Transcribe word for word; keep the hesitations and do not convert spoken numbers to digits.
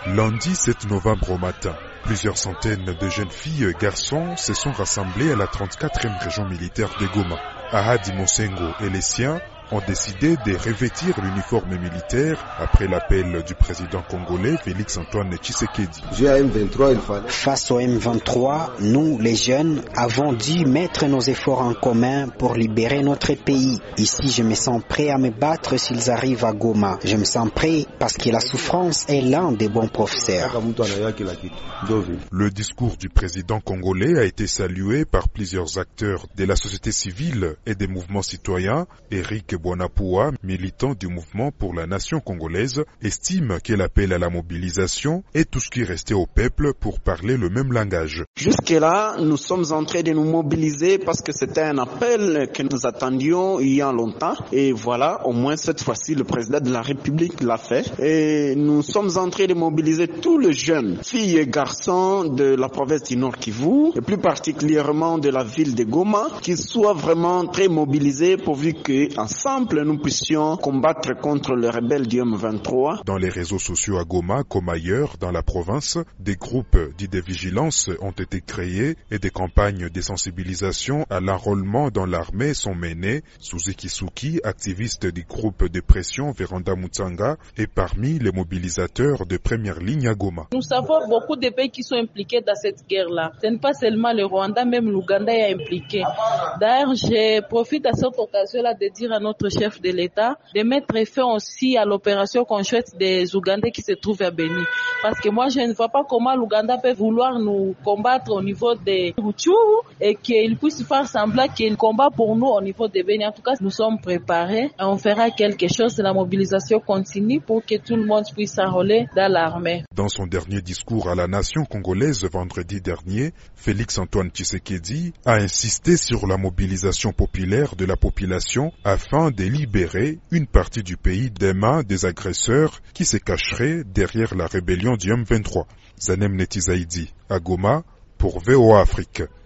Lundi sept novembre au matin, plusieurs centaines de jeunes filles et garçons se sont rassemblés à la trente-quatrième région militaire de Goma. Ahadi Mosengo et les siens ont décidé de revêtir l'uniforme militaire après l'appel du président congolais Félix Antoine Tshisekedi. Face au M vingt-trois, nous, les jeunes, avons dû mettre nos efforts en commun pour libérer notre pays. Ici, je me sens prêt à me battre s'ils arrivent à Goma. Je me sens prêt parce que la souffrance est l'un des bons professeurs. Le discours du président congolais a été salué par plusieurs acteurs de la société civile et des mouvements citoyens. Eric Bwanapua, militant du mouvement pour la nation congolaise, estime que l'appel à la mobilisation est tout ce qui restait au peuple pour parler le même langage. Jusque-là, nous sommes en train de nous mobiliser parce que c'était un appel que nous attendions il y a longtemps. Et voilà, au moins cette fois-ci, le président de la République l'a fait. Et nous sommes en train de mobiliser tous les jeunes, filles et garçons de la province du Nord Kivu, et plus particulièrement de la ville de Goma, qui soient vraiment très mobilisés pourvu qu'ensemble, nous puissions combattre contre les rebelles du M vingt-trois. Dans les réseaux sociaux à Goma, comme ailleurs dans la province, des groupes dits de vigilance ont été créés et des campagnes de sensibilisation à l'enrôlement dans l'armée sont menées. Suzy Kisuki, activiste du groupe de pression Véranda Mutsanga, est parmi les mobilisateurs de première ligne à Goma. Nous savons beaucoup de pays qui sont impliqués dans cette guerre-là. Ce n'est pas seulement le Rwanda, même l'Ouganda est impliqué. D'ailleurs, je profite à cette occasion-là de dire à notre chef de l'État de mettre fin aussi à l'opération conjointe des Ougandais qui se trouvent à Beni. Parce que moi, je ne vois pas comment l'Ouganda peut vouloir nous combattre au niveau des Rutshuru et qu'il puisse faire semblant qu'il combat pour nous au niveau de Beni. En tout cas, nous sommes préparés et on fera quelque chose. La mobilisation continue pour que tout le monde puisse s'enrôler dans l'armée. Dans son dernier discours à la nation congolaise vendredi dernier, Félix Antoine Tshisekedi a insisté sur la mobilisation populaire de la population afin de libérer une partie du pays des mains des agresseurs qui se cacheraient derrière la rébellion du M vingt-trois. Zanem Netizaidi, à Goma, pour V O A Afrique.